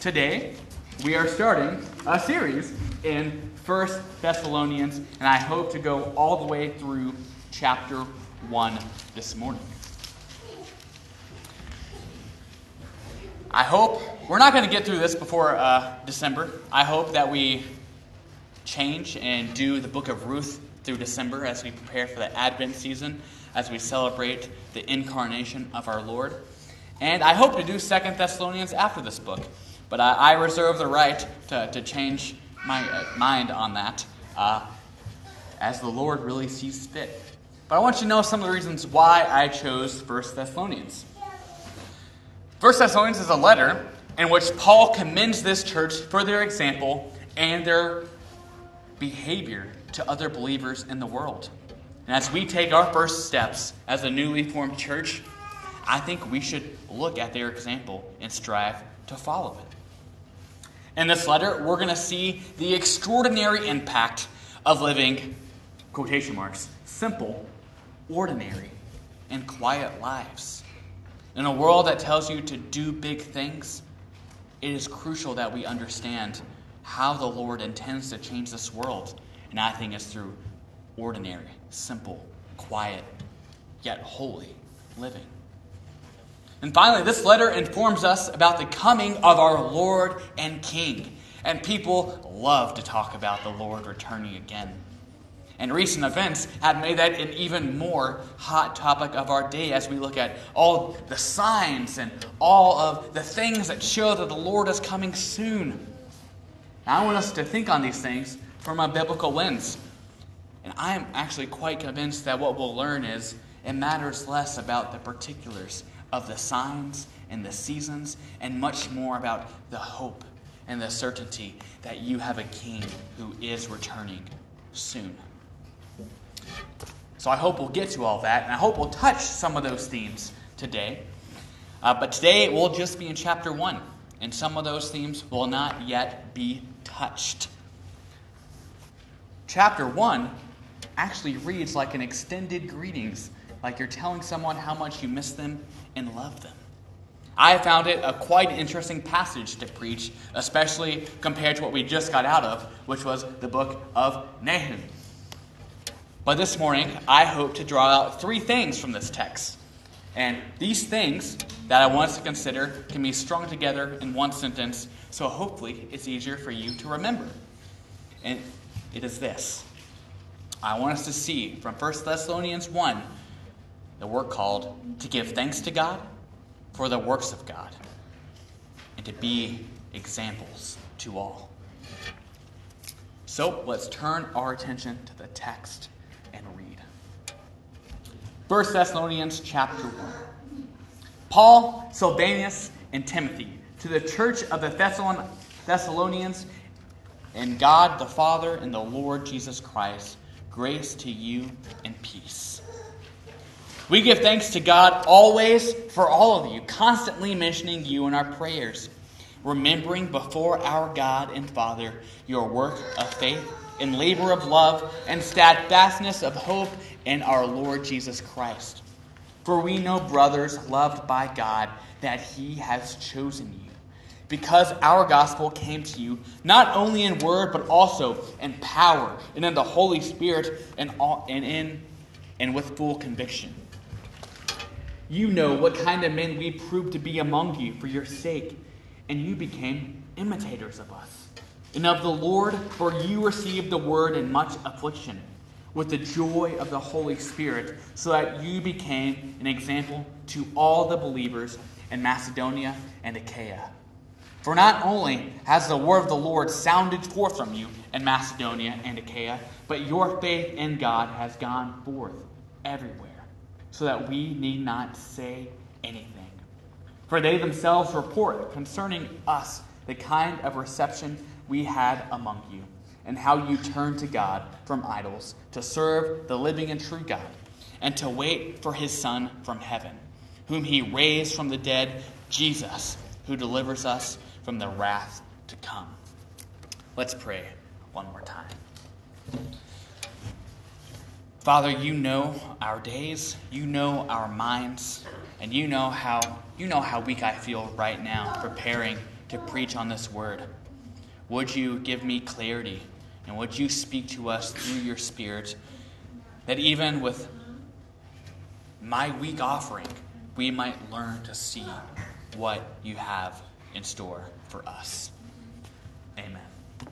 Today, we are starting a series in 1 Thessalonians, and I hope to go all the way through chapter 1 this morning. I hope we're not going to get through this before December. I hope that we change and do the book of Ruth through December as we prepare for the Advent season, as we celebrate the incarnation of our Lord. And I hope to do 2 Thessalonians after this book. But I reserve the right to change my mind on that as the Lord really sees fit. But I want you to know some of the reasons why I chose 1 Thessalonians. 1 Thessalonians is a letter in which Paul commends this church for their example and their behavior to other believers in the world. And as we take our first steps as a newly formed church, I think we should look at their example and strive to follow it. In this letter, we're going to see the extraordinary impact of living, quotation marks, simple, ordinary, and quiet lives. In a world that tells you to do big things, it is crucial that we understand how the Lord intends to change this world. And I think it's through ordinary, simple, quiet, yet holy living. And finally, this letter informs us about the coming of our Lord and King. And people love to talk about the Lord returning again. And recent events have made that an even more hot topic of our day as we look at all the signs and all of the things that show that the Lord is coming soon. Now, I want us to think on these things from a biblical lens. And I am actually quite convinced that what we'll learn is it matters less about the particulars of the signs and the seasons, and much more about the hope and the certainty that you have a King who is returning soon. So I hope we'll get to all that, and I hope we'll touch some of those themes today. But today we'll just be in chapter 1, and some of those themes will not yet be touched. Chapter 1 actually reads like an extended greetings, like you're telling someone how much you miss them and love them. I found it a quite interesting passage to preach, especially compared to what we just got out of, which was the book of Nahum. But this morning, I hope to draw out 3 things from this text. And these things that I want us to consider can be strung together in one sentence, so hopefully it's easier for you to remember. And it is this. I want us to see from 1 Thessalonians 1 the work called to give thanks to God for the works of God and to be examples to all. So let's turn our attention to the text and read. 1 Thessalonians chapter 1. Paul, Silvanus, and Timothy, to the church of the Thessalonians, and God the Father and the Lord Jesus Christ, grace to you and peace. We give thanks to God always for all of you, constantly mentioning you in our prayers, remembering before our God and Father your work of faith and labor of love and steadfastness of hope in our Lord Jesus Christ. For we know, brothers loved by God, that He has chosen you, because our gospel came to you not only in word but also in power and in the Holy Spirit and with full conviction. You know what kind of men we proved to be among you for your sake, and you became imitators of us and of the Lord, for you received the word in much affliction with the joy of the Holy Spirit, so that you became an example to all the believers in Macedonia and Achaia. For not only has the word of the Lord sounded forth from you in Macedonia and Achaia, but your faith in God has gone forth everywhere, so that we need not say anything. For they themselves report concerning us the kind of reception we had among you, and how you turned to God from idols to serve the living and true God, and to wait for His Son from heaven, whom He raised from the dead, Jesus, who delivers us from the wrath to come. Let's pray one more time. Father, you know our days, you know our minds, and you know how weak I feel right now preparing to preach on this word. Would you give me clarity, and would you speak to us through your Spirit, that even with my weak offering, we might learn to see what you have in store for us. Amen.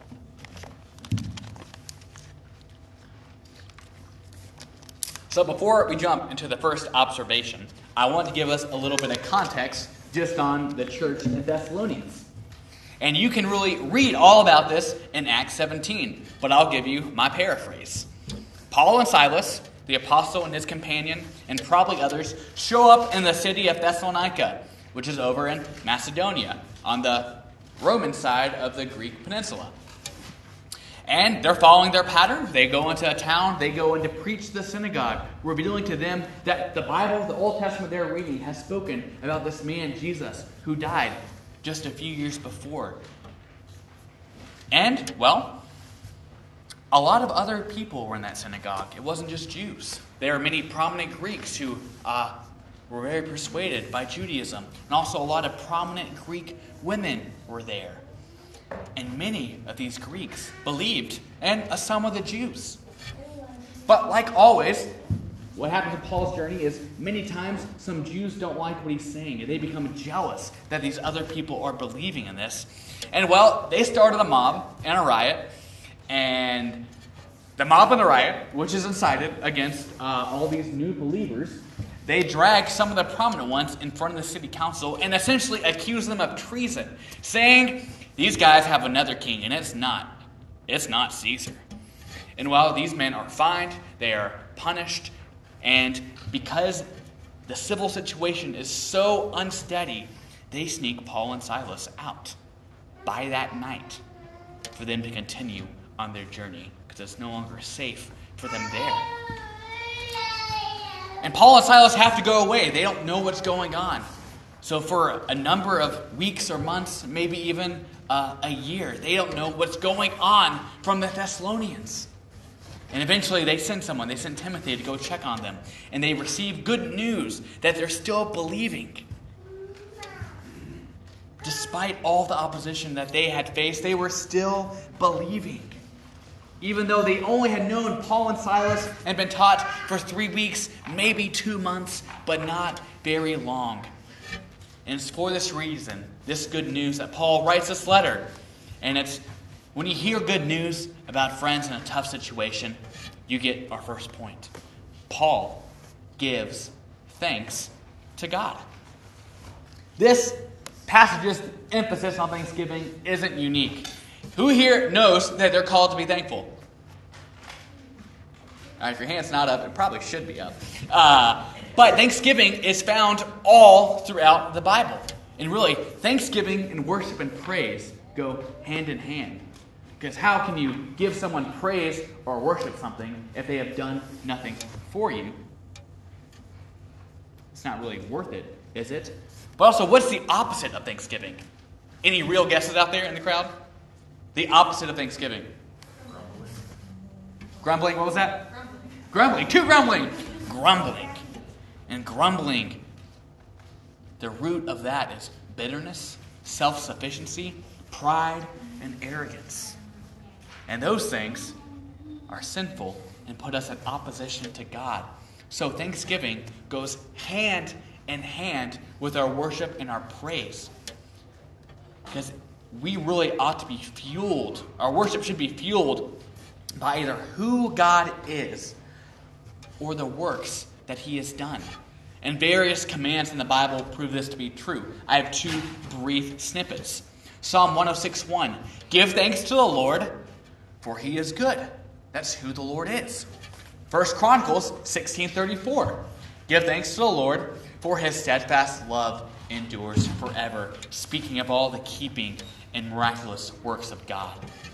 So before we jump into the first observation, I want to give us a little bit of context just on the church in Thessalonians. And you can really read all about this in Acts 17, but I'll give you my paraphrase. Paul and Silas, the apostle and his companion, and probably others, show up in the city of Thessalonica, which is over in Macedonia, on the Roman side of the Greek peninsula. And they're following their pattern. They go into a town, they go in to preach the synagogue, revealing to them that the Bible, the Old Testament they're reading, has spoken about this man, Jesus, who died just a few years before. And, well, a lot of other people were in that synagogue. It wasn't just Jews. There were many prominent Greeks who were very persuaded by Judaism. And also a lot of prominent Greek women were there. And many of these Greeks believed, and some of the Jews. But like always, what happens in Paul's journey is many times some Jews don't like what he's saying, and they become jealous that these other people are believing in this. And well, they started a mob and a riot, and the mob and the riot, which is incited against all these new believers, they drag some of the prominent ones in front of the city council and essentially accuse them of treason, saying these guys have another king, and it's not Caesar. And while these men are fined, they are punished, and because the civil situation is so unsteady, they sneak Paul and Silas out by that night for them to continue on their journey, because it's no longer safe for them there. And Paul and Silas have to go away. They don't know what's going on. So for a number of weeks or months, maybe even a year, they don't know what's going on from the Thessalonians. And eventually they send someone. They send Timothy to go check on them. And they receive good news that they're still believing. Despite all the opposition that they had faced, they were still believing. Even though they only had known Paul and Silas and been taught for 3 weeks, maybe 2 months, but not very long. And it's for this reason, this good news, that Paul writes this letter. And it's when you hear good news about friends in a tough situation, you get our first point. Paul gives thanks to God. This passage's emphasis on Thanksgiving isn't unique. Who here knows that they're called to be thankful? If your hand's not up, it probably should be up. But Thanksgiving is found all throughout the Bible. And really, Thanksgiving and worship and praise go hand in hand. Because how can you give someone praise or worship something if they have done nothing for you? It's not really worth it, is it? But also, what's the opposite of Thanksgiving? Any real guesses out there in the crowd? The opposite of Thanksgiving. Grumbling. What was that? Grumbling. To grumbling. Grumbling. And grumbling, the root of that is bitterness, self-sufficiency, pride, and arrogance. And those things are sinful and put us in opposition to God. So Thanksgiving goes hand in hand with our worship and our praise. Because we really ought to be fueled. Our worship should be fueled by either who God is or the works that He has done. And various commands in the Bible prove this to be true. I have 2 brief snippets. Psalm 106:1. Give thanks to the Lord, for He is good. That's who the Lord is. 1 Chronicles 16:34. Give thanks to the Lord, for His steadfast love endures forever. Speaking of all the keeping and miraculous works of God.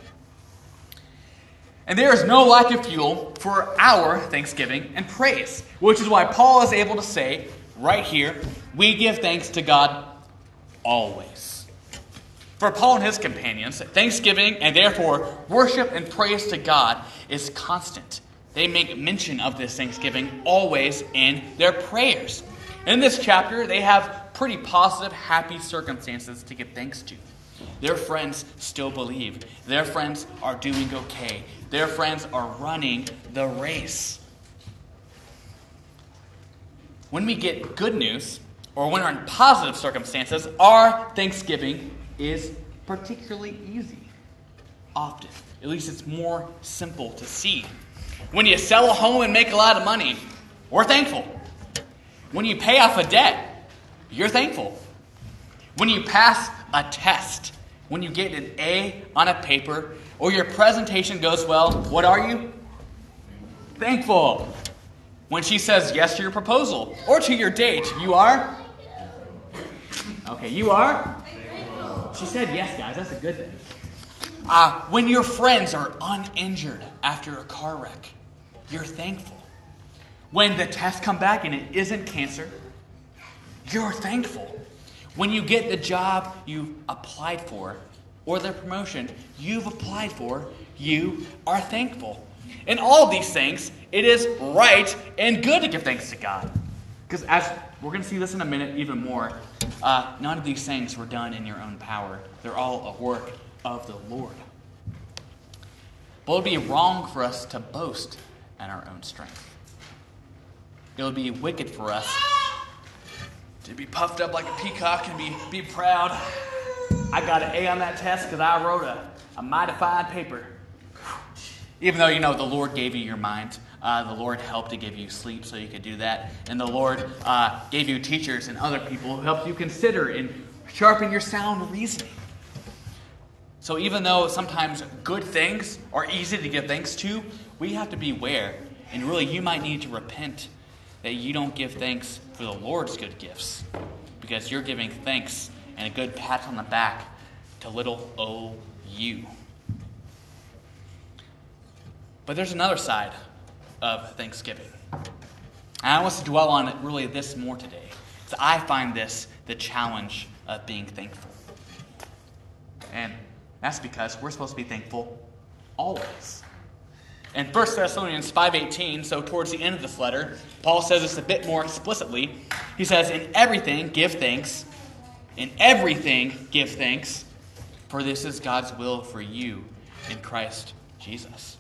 And there is no lack of fuel for our thanksgiving and praise, which is why Paul is able to say right here, we give thanks to God always. For Paul and his companions, thanksgiving and therefore worship and praise to God is constant. They make mention of this thanksgiving always in their prayers. In this chapter, they have pretty positive, happy circumstances to give thanks to. Their friends still believe. Their friends are doing okay. Their friends are running the race. When we get good news, or when we're in positive circumstances, our thanksgiving is particularly easy. Often. At least it's more simple to see. When you sell a home and make a lot of money, we're thankful. When you pay off a debt, you're thankful. When you pass a test, when you get an A on a paper, or your presentation goes well, what are you? Thankful. When she says yes to your proposal, or to your date, you are? Okay, you are? She said yes, guys. That's a good thing. When your friends are uninjured after a car wreck, you're thankful. When the tests come back and it isn't cancer, you're thankful. When you get the job you applied for, or the promotion you've applied for, you are thankful. In all of these things, it is right and good to give thanks to God. Because as we're going to see this in a minute even more, none of these things were done in your own power. They're all a work of the Lord. But it would be wrong for us to boast in our own strength. It would be wicked for us to be puffed up like a peacock and be proud. I got an A on that test because I wrote a mighty fine paper. Even though the Lord gave you your mind. The Lord helped to give you sleep so you could do that. And the Lord gave you teachers and other people who helped you consider and sharpen your sound reasoning. So even though sometimes good things are easy to give thanks to, we have to beware. And really, you might need to repent that you don't give thanks for the Lord's good gifts. Because you're giving thanks and a good pat on the back to little old you. But there's another side of Thanksgiving. And I want to dwell on it really this more today. So I find this the challenge of being thankful. And that's because we're supposed to be thankful always. In 1 Thessalonians 5:18, so towards the end of this letter, Paul says this a bit more explicitly. He says, "In everything give thanks. In everything give thanks, for this is God's will for you in Christ Jesus."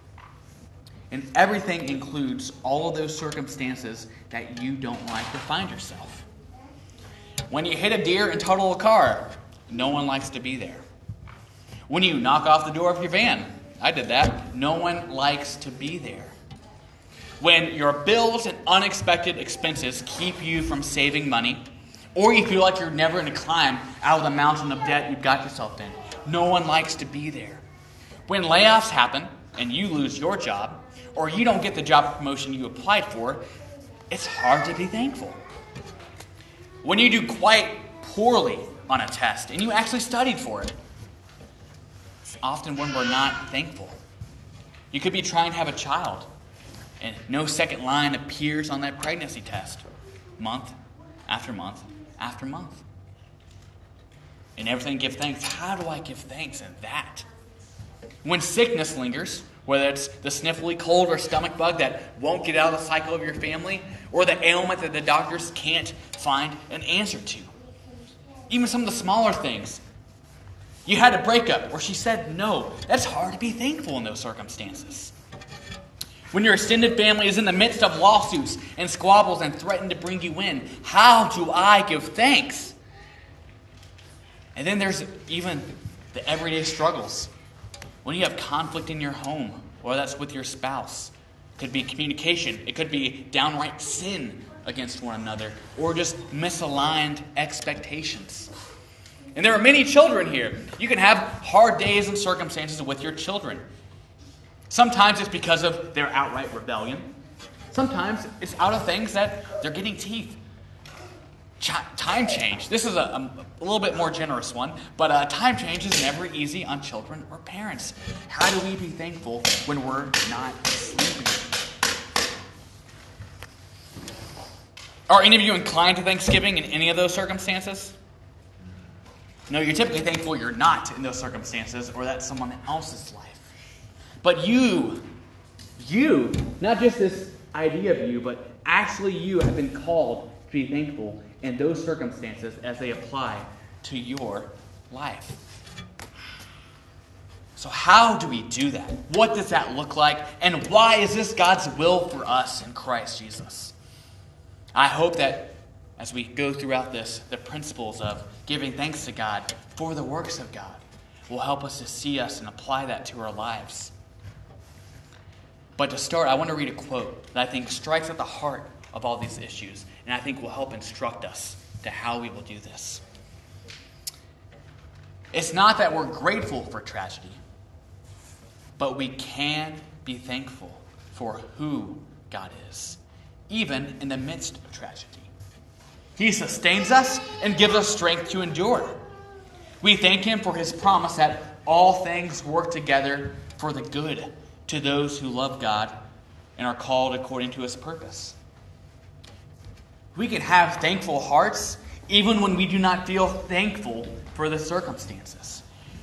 And everything includes all of those circumstances that you don't like to find yourself. When you hit a deer and total a car, no one likes to be there. When you knock off the door of your van, I did that, no one likes to be there. When your bills and unexpected expenses keep you from saving money, or you feel like you're never going to climb out of the mountain of debt you've got yourself in, no one likes to be there. When layoffs happen and you lose your job, or you don't get the job promotion you applied for, it's hard to be thankful. When you do quite poorly on a test and you actually studied for it, it's often when we're not thankful. You could be trying to have a child and no second line appears on that pregnancy test, month after month after month. And everything give thanks. How do I give thanks in that? When sickness lingers, whether it's the sniffly cold or stomach bug that won't get out of the cycle of your family, or the ailment that the doctors can't find an answer to. Even some of the smaller things. You had a breakup where she said no. That's hard to be thankful in those circumstances. When your extended family is in the midst of lawsuits and squabbles and threaten to bring you in, how do I give thanks? And then there's even the everyday struggles. When you have conflict in your home, or that's with your spouse, it could be communication, it could be downright sin against one another, or just misaligned expectations. And there are many children here. You can have hard days and circumstances with your children. Sometimes it's because of their outright rebellion. Sometimes it's out of things that they're getting teeth. Time change. This is a little bit more generous one, but time change is never easy on children or parents. How do we be thankful when we're not sleeping? Are any of you inclined to Thanksgiving in any of those circumstances? No, you're typically thankful you're not in those circumstances, or that's someone else's life. But you, not just this idea of you, but actually you have been called to be thankful in those circumstances as they apply to your life. So how do we do that? What does that look like? And why is this God's will for us in Christ Jesus? I hope that as we go throughout this, the principles of giving thanks to God for the works of God will help us to see us and apply that to our lives. But to start, I want to read a quote that I think strikes at the heart of all these issues, and I think will help instruct us to how we will do this. It's not that we're grateful for tragedy, but we can be thankful for who God is, even in the midst of tragedy. He sustains us and gives us strength to endure. We thank Him for His promise that all things work together for the good to those who love God and are called according to His purpose. We can have thankful hearts even when we do not feel thankful for the circumstances.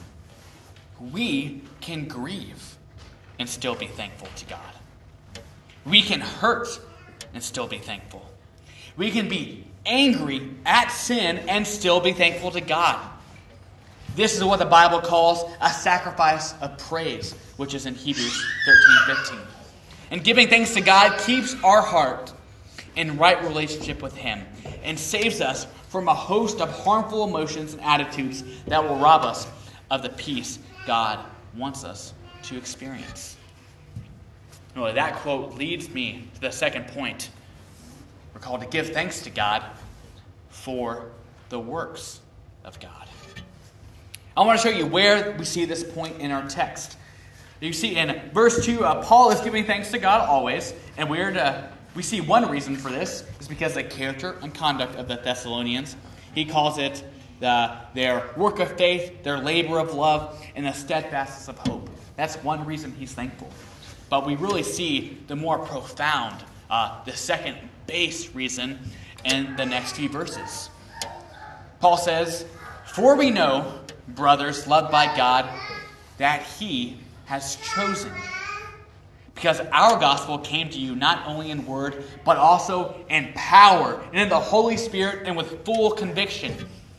We can grieve and still be thankful to God. We can hurt and still be thankful. We can be angry at sin and still be thankful to God. This is what the Bible calls a sacrifice of praise, which is in Hebrews 13:15. And giving thanks to God keeps our heart in right relationship with Him and saves us from a host of harmful emotions and attitudes that will rob us of the peace God wants us to experience. Well, that quote leads me to the second point. We're called to give thanks to God for the works of God. I want to show you where we see this point in our text. You see in verse 2, Paul is giving thanks to God always, and we see one reason for this is because of the character and conduct of the Thessalonians. He calls it their work of faith, their labor of love, and the steadfastness of hope. That's one reason he's thankful. But we really see the more profound, the second base reason in the next few verses. Paul says, "For we know, brothers loved by God, that He has chosen. Because our gospel came to you not only in word, but also in power, and in the Holy Spirit, and with full conviction."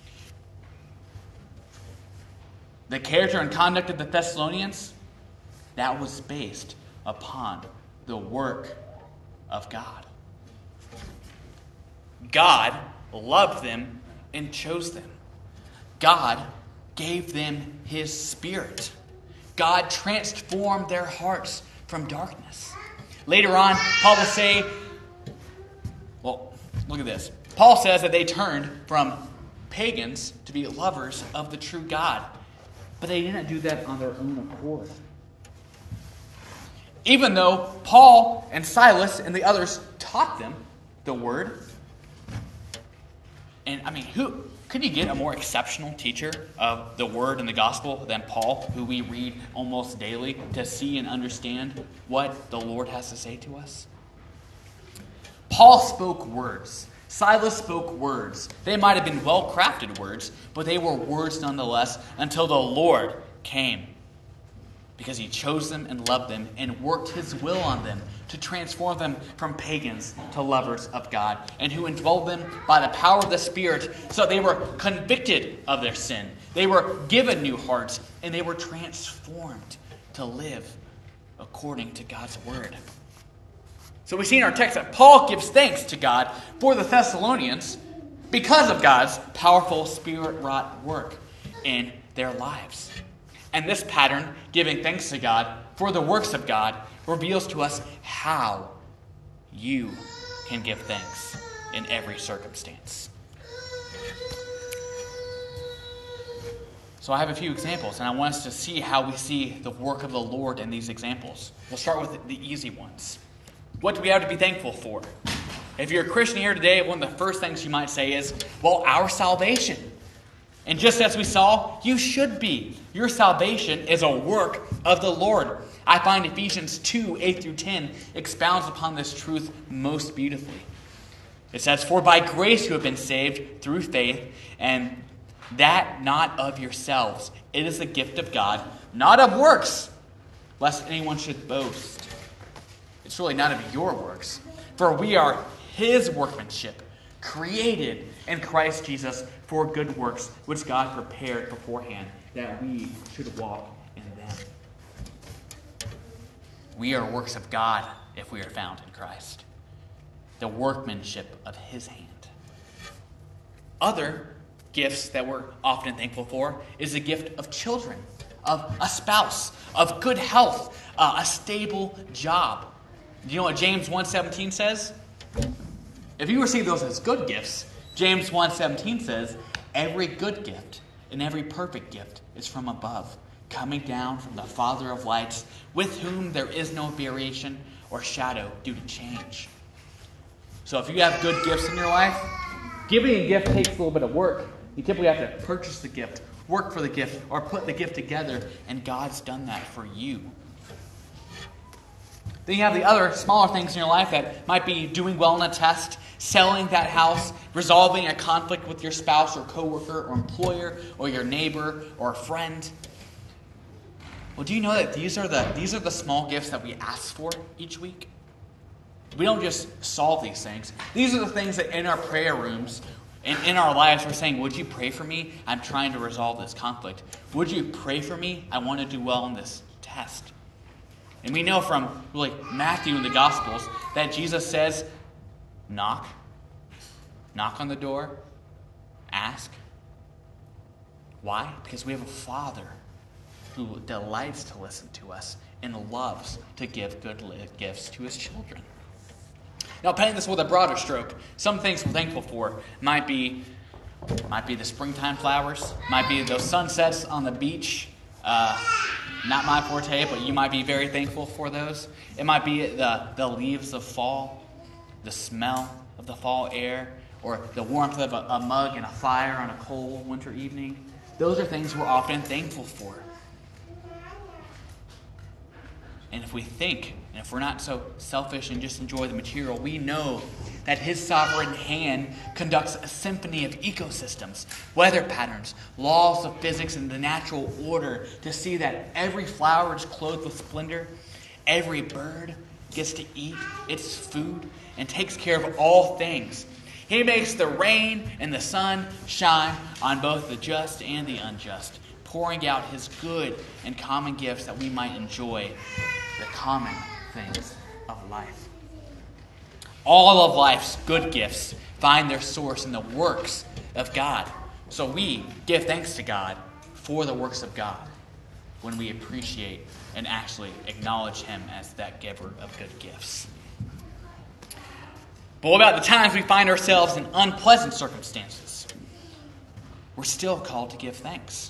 The character and conduct of the Thessalonians, that was based upon the work of God. God loved them and chose them. God gave them His Spirit. God transformed their hearts from darkness. Later on, Paul will say, well, look at this. Paul says that they turned from pagans to be lovers of the true God. But they didn't do that on their own accord. Even though Paul and Silas and the others taught them the word. And who could you get a more exceptional teacher of the word and the gospel than Paul, who we read almost daily to see and understand what the Lord has to say to us? Paul spoke words. Silas spoke words. They might have been well-crafted words, but they were words nonetheless until the Lord came. Because He chose them and loved them and worked His will on them to transform them from pagans to lovers of God, and who indwelled them by the power of the Spirit so they were convicted of their sin. They were given new hearts, and they were transformed to live according to God's word. So we see in our text that Paul gives thanks to God for the Thessalonians because of God's powerful Spirit-wrought work in their lives. And this pattern, giving thanks to God for the works of God, reveals to us how you can give thanks in every circumstance. So I have a few examples, and I want us to see how we see the work of the Lord in these examples. We'll start with the easy ones. What do we have to be thankful for? If you're a Christian here today, one of the first things you might say is, well, our salvation. And just as we saw, you should be. Your salvation is a work of the Lord. I find Ephesians 2, 8 through 10 expounds upon this truth most beautifully. It says, "For by grace you have been saved through faith, and that not of yourselves. It is the gift of God, not of works, lest anyone should boast." It's really not of your works. For we are His workmanship, created in Christ Jesus for good works, which God prepared beforehand, that we should walk in them. We are works of God if we are found in Christ. The workmanship of his hand. Other gifts that we're often thankful for is the gift of children, of a spouse, of good health, a stable job. Do you know what James 1:17 says? If you receive those as good gifts, James 1:17 says, every good gift and every perfect gift is from above, coming down from the Father of lights, with whom there is no variation or shadow due to change. So if you have good gifts in your life, giving a gift takes a little bit of work. You typically have to purchase the gift, work for the gift, or put the gift together, and God's done that for you. Then you have the other smaller things in your life that might be doing well in a test, selling that house, resolving a conflict with your spouse or coworker or employer or your neighbor or a friend. Well, do you know that these are the small gifts that we ask for each week? We don't just solve these things. These are the things that in our prayer rooms and in our lives we're saying, would you pray for me? I'm trying to resolve this conflict. Would you pray for me? I want to do well in this test. And we know from really Matthew in the Gospels that Jesus says, knock on the door, ask. Why? Because we have a Father who delights to listen to us and loves to give good gifts to his children. Now, painting this with a broader stroke, some things we're thankful for might be the springtime flowers, might be those sunsets on the beach. Not my forte, but you might be very thankful for those. It might be the leaves of fall, the smell of the fall air, or the warmth of a mug and a fire on a cold winter evening. Those are things we're often thankful for. And if we think, and if we're not so selfish and just enjoy the material, we know that his sovereign hand conducts a symphony of ecosystems, weather patterns, laws of physics, and the natural order to see that every flower is clothed with splendor, every bird gets to eat its food, and takes care of all things. He makes the rain and the sun shine on both the just and the unjust, pouring out his good and common gifts that we might enjoy the common things of life. All of life's good gifts find their source in the works of God. So we give thanks to God for the works of God when we appreciate and actually acknowledge him as that giver of good gifts. But what about the times we find ourselves in unpleasant circumstances? We're still called to give thanks.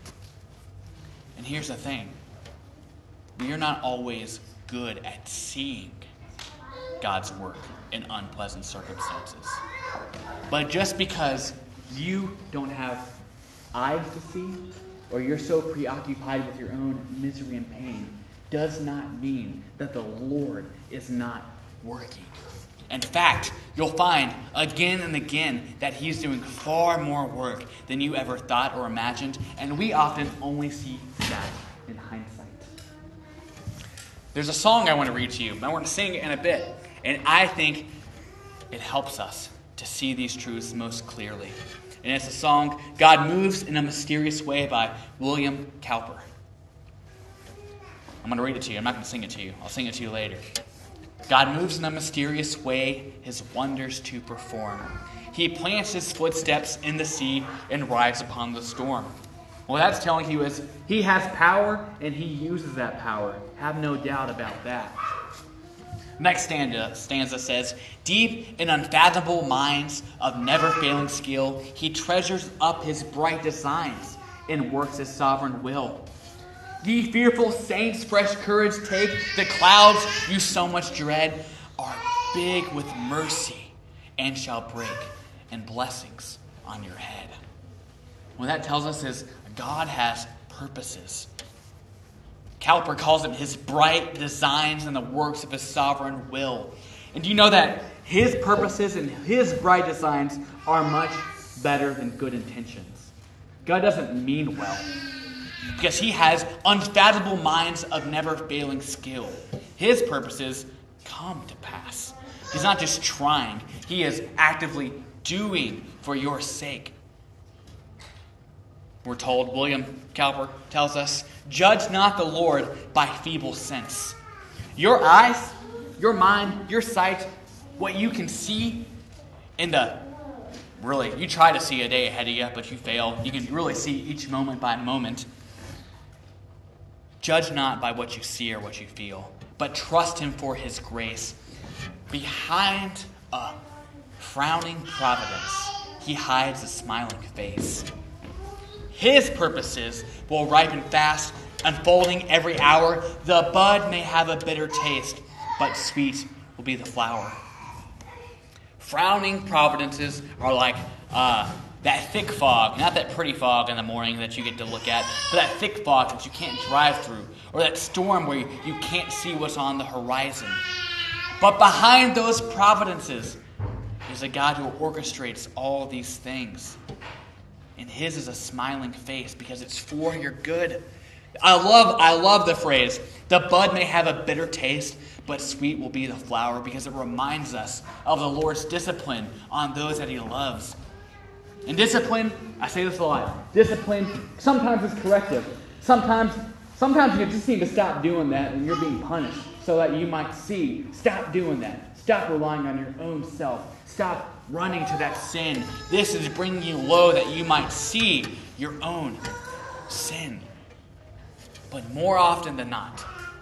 And here's the thing. We are not always good at seeing God's work in unpleasant circumstances. But just because you don't have eyes to see, or you're so preoccupied with your own misery and pain, does not mean that the Lord is not working. In fact, you'll find again and again that he's doing far more work than you ever thought or imagined, and we often only see that in hindsight. There's a song I want to read to you. I want to sing it in a bit, and I think it helps us to see these truths most clearly. And it's the song, God Moves in a Mysterious Way by William Cowper. I'm going to read it to you. I'm not going to sing it to you. I'll sing it to you later. God moves in a mysterious way, his wonders to perform. He plants his footsteps in the sea and rides upon the storm. Well, that's telling you is he has power and he uses that power. Have no doubt about that. Next stanza says, deep in unfathomable minds of never-failing skill, he treasures up his bright designs and works his sovereign will. Ye fearful saints, fresh courage take. The clouds you so much dread are big with mercy and shall break, and blessings on your head. What that tells us is God has purposes. Cowper calls them his bright designs and the works of his sovereign will. And do you know that his purposes and his bright designs are much better than good intentions? God doesn't mean well, because he has unfathomable minds of never-failing skill. His purposes come to pass. He's not just trying. He is actively doing for your sake. We're told, William Cowper tells us, judge not the Lord by feeble sense, Your eyes, your mind, your sight, what you can see you try to see a day ahead of you, but you fail. You can really see each moment by moment. Judge not by what you see or what you feel, but trust him for his grace. Behind a frowning providence, he hides a smiling face. His purposes will ripen fast, unfolding every hour. The bud may have a bitter taste, but sweet will be the flower. Frowning providences are like that thick fog, not that pretty fog in the morning that you get to look at, but that thick fog that you can't drive through, or that storm where you can't see what's on the horizon. But behind those providences is a God who orchestrates all these things. And his is a smiling face because it's for your good. I love the phrase, the bud may have a bitter taste, but sweet will be the flower, because it reminds us of the Lord's discipline on those that he loves. And discipline, I say this a lot, discipline sometimes is corrective. Sometimes you just need to stop doing that and you're being punished so that you might see. Stop doing that. Stop relying on your own self. Stop running to that sin. This is bringing you low that you might see your own sin. But more often than not,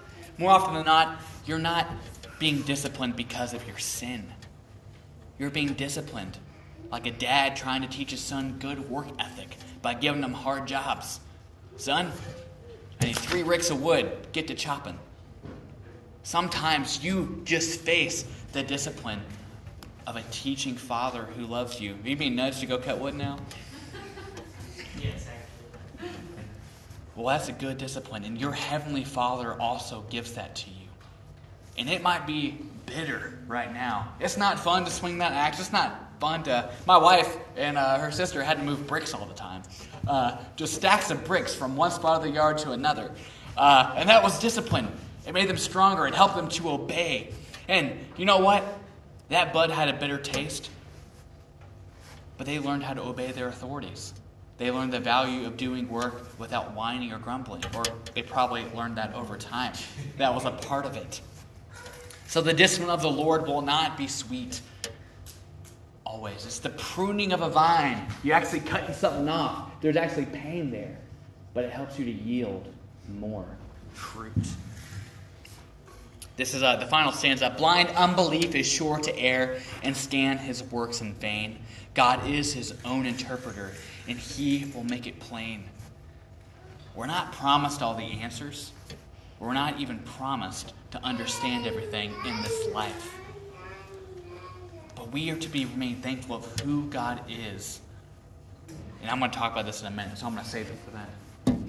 you're not being disciplined because of your sin. You're being disciplined like a dad trying to teach his son good work ethic by giving him hard jobs. Son, I need 3 ricks of wood. Get to chopping. Sometimes you just face the discipline of a teaching father who loves you. Are you being nudged to go cut wood now? Yes, actually. Well, that's a good discipline. And your heavenly Father also gives that to you. And it might be bitter right now. It's not fun to swing that axe. It's not fun to... My wife and her sister had to move bricks all the time. Just stacks of bricks from one spot of the yard to another. And that was discipline. It made them stronger. It helped them to obey. And you know what? That bud had a bitter taste. But they learned how to obey their authorities. They learned the value of doing work without whining or grumbling. Or they probably learned that over time. That was a part of it. So the discipline of the Lord will not be sweet always. It's the pruning of a vine. You're actually cutting something off. There's actually pain there. But it helps you to yield more fruit. This is the final stanza. Blind unbelief is sure to err and scan his works in vain. God is his own interpreter, and he will make it plain. We're not promised all the answers. We're not even promised to understand everything in this life. But we are to remain thankful of who God is. And I'm going to talk about this in a minute, so I'm going to save it for that.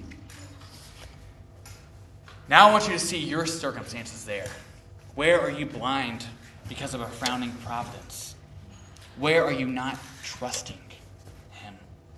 Now I want you to see your circumstances there. Where are you blind because of a frowning providence? Where are you not trusting him?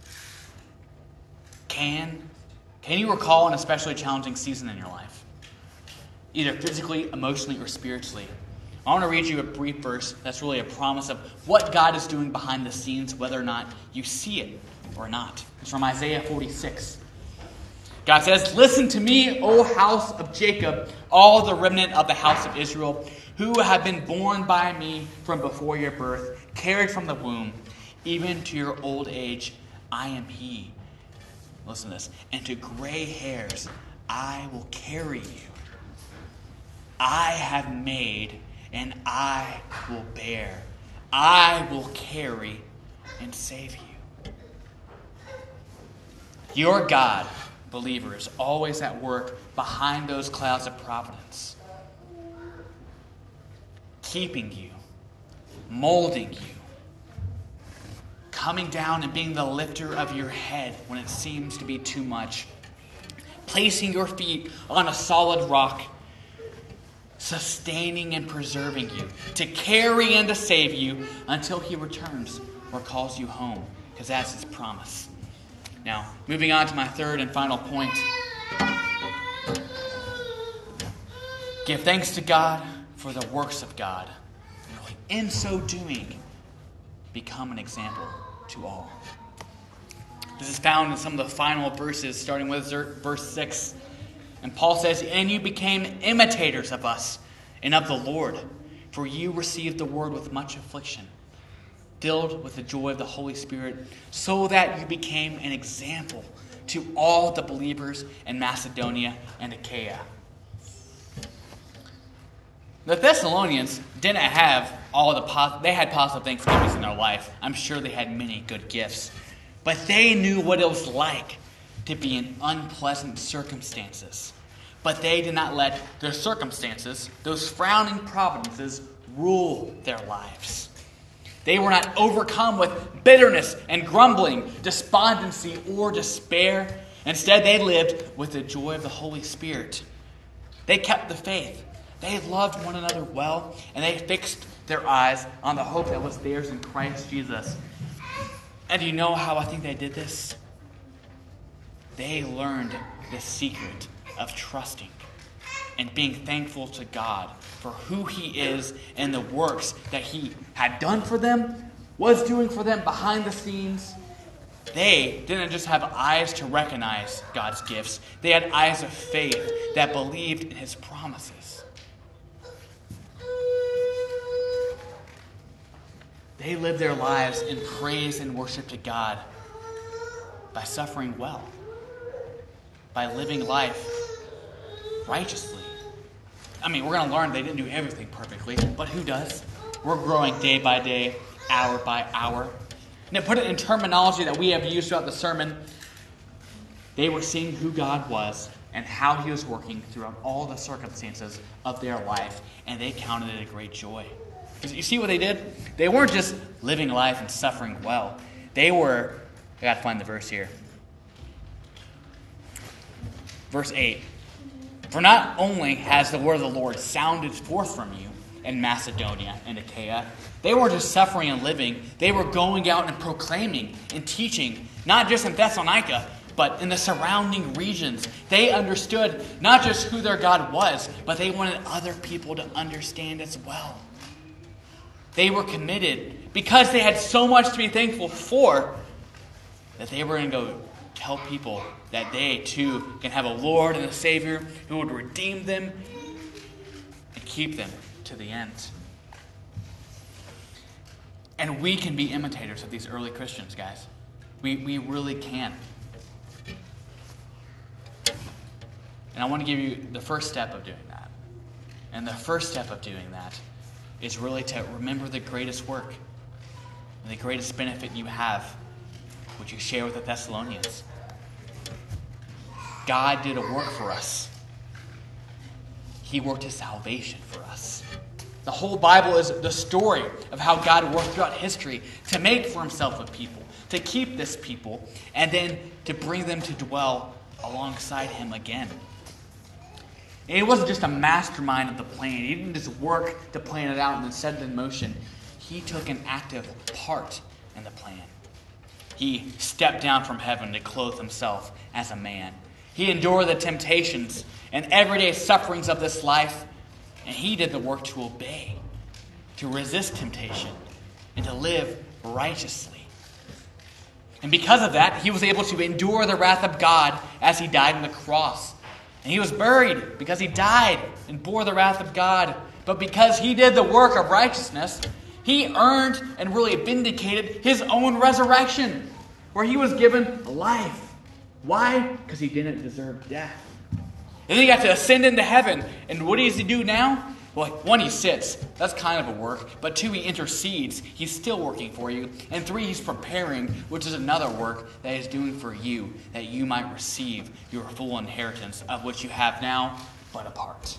Can you recall an especially challenging season in your life? Either physically, emotionally, or spiritually. I want to read you a brief verse that's really a promise of what God is doing behind the scenes, whether or not you see it or not. It's from Isaiah 46. God says, "Listen to me, O house of Jacob, all the remnant of the house of Israel, who have been born by me from before your birth, carried from the womb, even to your old age, I am he." Listen to this. "And to gray hairs I will carry you. I have made, and I will bear. I will carry and save you." Your God, believer, is always at work behind those clouds of providence, keeping you, molding you, coming down and being the lifter of your head when it seems to be too much, placing your feet on a solid rock, sustaining and preserving you, to carry and to save you until he returns or calls you home, because that's his promise. Now, moving on to my third and final point. Give thanks to God for the works of God. In so doing, become an example to all. This is found in some of the final verses, starting with verse 6. And Paul says, "And you became imitators of us, and of the Lord, for you received the word with much affliction, filled with the joy of the Holy Spirit, so that you became an example to all the believers in Macedonia and Achaia. The Thessalonians didn't have they had positive Thanksgivings in their life. I'm sure they had many good gifts. But they knew what it was like to be in unpleasant circumstances. But they did not let their circumstances, those frowning providences, rule their lives. They were not overcome with bitterness and grumbling, despondency, or despair. Instead, they lived with the joy of the Holy Spirit. They kept the faith. They loved one another well, and they fixed their eyes on the hope that was theirs in Christ Jesus. And do you know how I think they did this? They learned the secret of trusting and being thankful to God for who He is and the works that He had done for them, was doing for them behind the scenes. They didn't just have eyes to recognize God's gifts. They had eyes of faith that believed in His promises. They lived their lives in praise and worship to God by suffering well, by living life righteously. I mean, we're going to learn they didn't do everything perfectly, but who does? We're growing day by day, hour by hour. And to put it in terminology that we have used throughout the sermon, they were seeing who God was and how He was working throughout all the circumstances of their life, and they counted it a great joy. Because you see what they did? They weren't just living life and suffering well. They were, I got to find the verse here. Verse 8. For not only has the word of the Lord sounded forth from you in Macedonia and Achaia, they weren't just suffering and living. They were going out and proclaiming and teaching, not just in Thessalonica, but in the surrounding regions. They understood not just who their God was, but they wanted other people to understand as well. They were committed because they had so much to be thankful for that they were going to go tell people that they too can have a Lord and a Savior who would redeem them and keep them to the end. And we can be imitators of these early Christians, guys. We really can. And I want to give you the first step of doing that. And the first step of doing that is really to remember the greatest work and the greatest benefit you have, which you share with the Thessalonians. God did a work for us. He worked His salvation for us. The whole Bible is the story of how God worked throughout history to make for Himself a people, to keep this people, and then to bring them to dwell alongside Him again. And He wasn't just a mastermind of the plan. He didn't just work to plan it out and then set it in motion. He took an active part in the plan. He stepped down from heaven to clothe Himself as a man. He endured the temptations and everyday sufferings of this life, and He did the work to obey, to resist temptation, and to live righteously. And because of that, He was able to endure the wrath of God as He died on the cross. And He was buried because He died and bore the wrath of God. But because He did the work of righteousness, He earned and really vindicated His own resurrection, where He was given life. Why? Because He didn't deserve death. And then He got to ascend into heaven. And what does He do now? Well, one, He sits. That's kind of a work. But two, He intercedes. He's still working for you. And three, He's preparing, which is another work that He's doing for you, that you might receive your full inheritance, of which you have now but a part.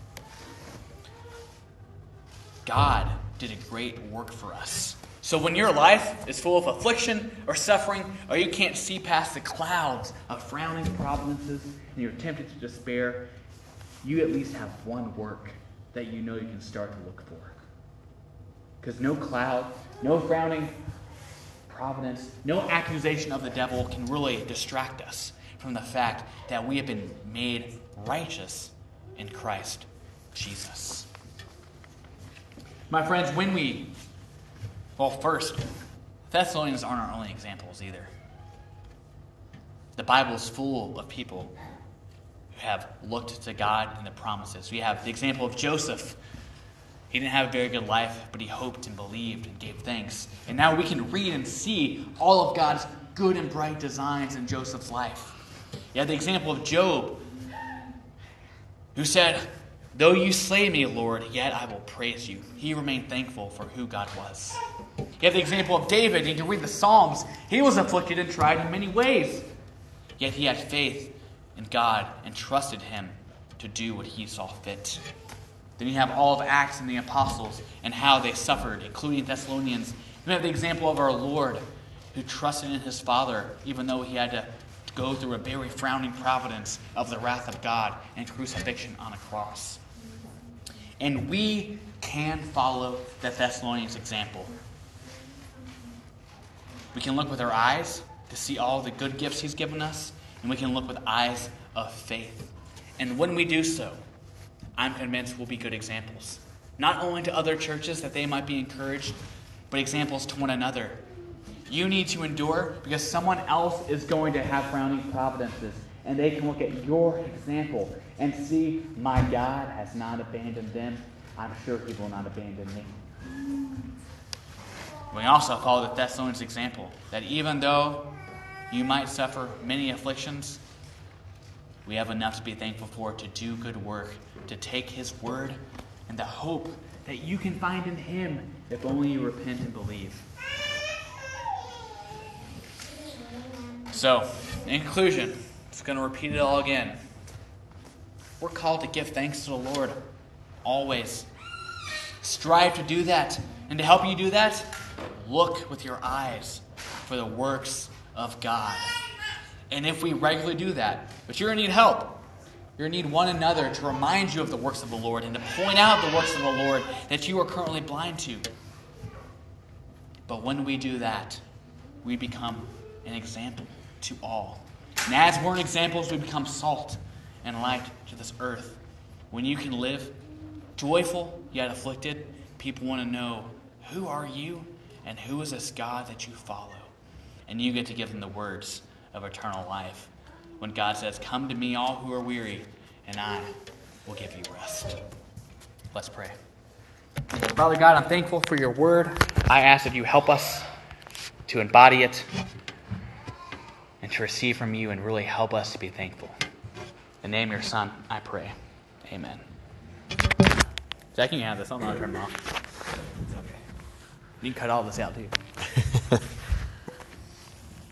God did a great work for us. So when your life is full of affliction or suffering, or you can't see past the clouds of frowning providences and you're tempted to despair, you at least have one work that you know you can start to look for. Because no cloud, no frowning providence, no accusation of the devil can really distract us from the fact that we have been made righteous in Christ Jesus. My friends, first, Thessalonians aren't our only examples either. The Bible is full of people who have looked to God and the promises. We have the example of Joseph, He didn't have a very good life, but he hoped and believed and gave thanks. And now we can read and see all of God's good and bright designs in Joseph's life. You have the example of Job, who said, "Though you slay me, Lord, yet I will praise you." He remained thankful for who God was. You have the example of David. You can read the Psalms. He was afflicted and tried in many ways, yet he had faith in God and trusted him to do what he saw fit. Then you have all of Acts and the apostles and how they suffered, including Thessalonians. You have the example of our Lord, who trusted in his Father, even though he had to go through a very frowning providence of the wrath of God and crucifixion on a cross. And we can follow the Thessalonians' example. We can look with our eyes to see all the good gifts he's given us, and we can look with eyes of faith. And when we do so, I'm convinced we'll be good examples. Not only to other churches that they might be encouraged, but examples to one another. You need to endure because someone else is going to have frowning providences, and they can look at your example and see, my God has not abandoned them. I'm sure he will not abandon me. We also follow the Thessalonians' example that even though you might suffer many afflictions, we have enough to be thankful for, to do good work, to take his word, and the hope that you can find in him if only you repent and believe. So, in conclusion, just going to repeat it all again. We're called to give thanks to the Lord always. Strive to do that. And to help you do that, look with your eyes for the works of God. And if we regularly do that, but you're going to need help. You're going to need one another to remind you of the works of the Lord and to point out the works of the Lord that you are currently blind to. But when we do that, we become an example to all. And as we're an examples, we become salt and light to this earth. When you can live joyful yet afflicted, people want to know, who are you and who is this God that you follow? And you get to give them the words of eternal life. When God says, "Come to me, all who are weary, and I will give you rest." Let's pray. Father God, I'm thankful for your word. I ask that you help us to embody it and to receive from you and really help us to be thankful. In the name of your Son, I pray. Amen. Zach, you can have this. I'll not turn it off. It's okay. You can cut all this out too.